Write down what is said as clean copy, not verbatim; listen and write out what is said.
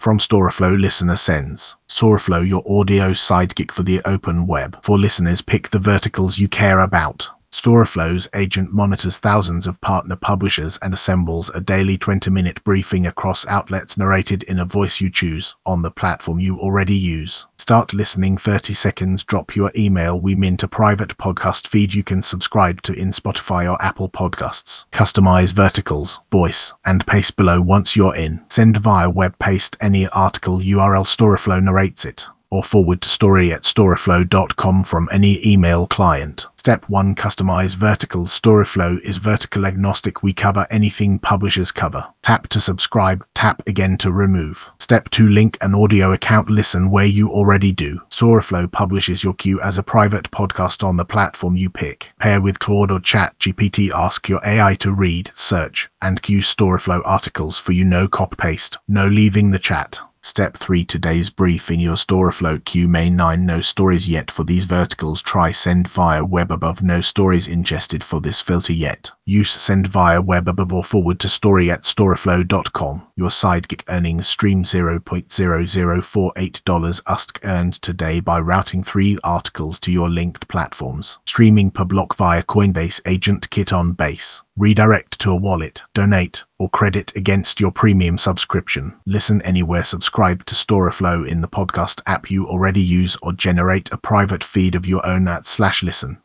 From Storaflow Listener Sends. Storaflow, your audio sidekick for the open web. For listeners, pick the verticals you care about. Storaflow's agent monitors thousands of partner publishers and assembles a daily 20-minute briefing across outlets narrated in a voice you choose on the platform you already use. Start listening 30 seconds, drop your email, we mint a private podcast feed you can subscribe to in Spotify or Apple Podcasts. Customize verticals, voice, and paste below once you're in. Send via web, paste any article URL, Storaflow narrates it, or forward to story@storaflow.com from any email client. Step 1. Customize verticals. Storaflow is vertical agnostic. We cover anything publishers cover. Tap to subscribe, tap again to remove. Step 2. Link an audio account. Listen where you already do. Storaflow publishes your queue as a private podcast on the platform you pick. Pair with Claude or ChatGPT. Ask your AI to read, search, and queue Storaflow articles for you. No copy-paste, no leaving the chat. Step 3. Today's brief in your Storaflow queue. Main 9. No stories yet for these verticals. Try send via web above. No stories ingested for this filter yet. Use send via web above or forward to story@storaflow.com. Your sidekick earnings stream $0.0048 USD earned today by routing 3 articles to your linked platforms. Streaming per block via Coinbase Agent Kit on Base. Redirect to a wallet, donate, or credit against your premium subscription. Listen anywhere. Subscribe to Storaflow in the podcast app you already use or generate a private feed of your own @listen.